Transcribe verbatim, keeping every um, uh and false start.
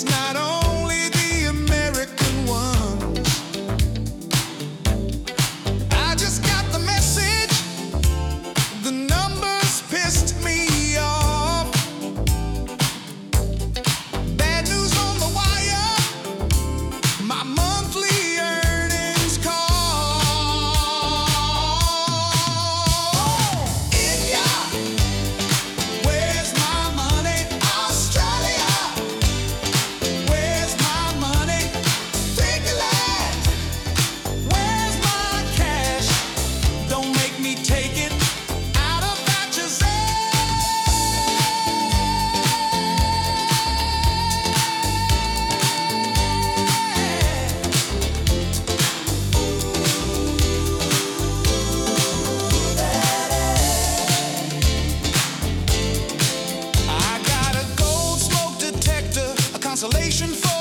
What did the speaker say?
It's not only the American ones. I just got the message. The numbers pissed me off. Bad news on the wire. My monthly earnings call. India, where's my money? Australia, where's my money? England, where's my cash? Don't make me take it out of Thatcher's I got a gold smoke detector, a consolation for